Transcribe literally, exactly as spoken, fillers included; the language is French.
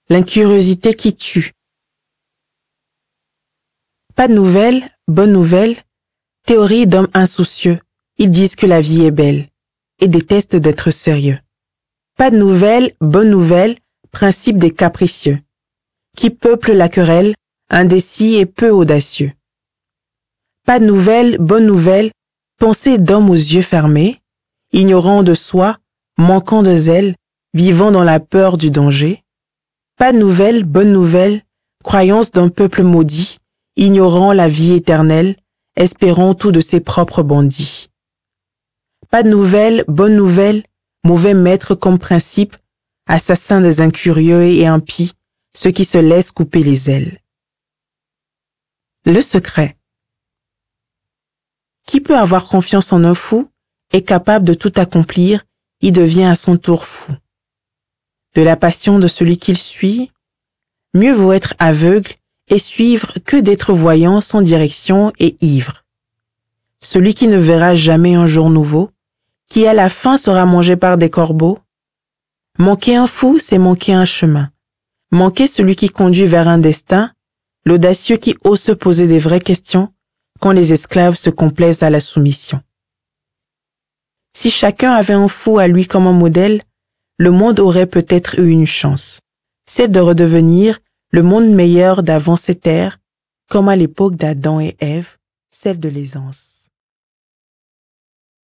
L'incuriosité qui tue. Pas de nouvelles, bonne nouvelle. Théorie d'hommes insoucieux. Ils disent que la vie est belle et détestent d'être sérieux. Pas de nouvelles, bonne nouvelle. Principe des capricieux. Qui peuplent la querelle, indécis et peu audacieux. Pas de nouvelles, bonne nouvelle. Pensée d'hommes aux yeux fermés, ignorant de soi, manquant de zèle, vivant dans la peur du danger. Pas de nouvelles, bonne nouvelle. Croyance d'un peuple maudit, ignorant la vie éternelle, espérant tout de ses propres bandits. Pas de nouvelles, bonne nouvelle. Mauvais maître comme principe, assassin des incurieux et impies, ceux qui se laissent couper les ailes. Le secret. Qui peut avoir confiance en un fou, est capable de tout accomplir, y devient à son tour fou. De la passion de celui qu'il suit, mieux vaut être aveugle et suivre que d'être voyant sans direction et ivre. Celui qui ne verra jamais un jour nouveau, qui à la fin sera mangé par des corbeaux. Manquer un fou, c'est manquer un chemin. Manquer celui qui conduit vers un destin, l'audacieux qui ose se poser des vraies questions, quand les esclaves se complaisent à la soumission. Si chacun avait un fou à lui comme un modèle, le monde aurait peut-être eu une chance, celle de redevenir le monde meilleur d'avant cette ère, comme à l'époque d'Adam et Ève, celle de l'aisance.